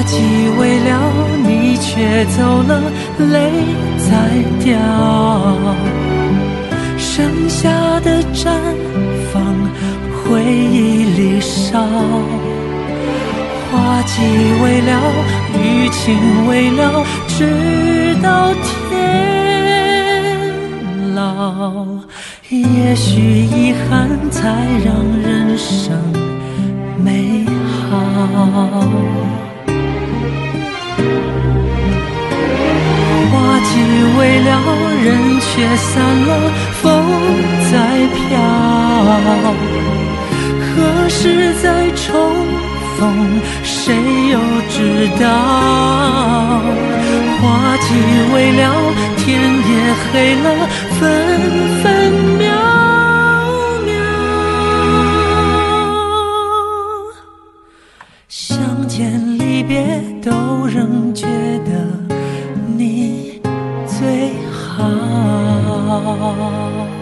季未了，你却走了，泪在掉，剩下的绽放回忆里烧。花季未了，雨晴未了，直到天老。也许遗憾才让人生美好。花季未了，人却散了，风在飘，何时再重逢，谁又知道？花季未了，天也黑了，分分秒秒，相见离别都仍觉得你最好。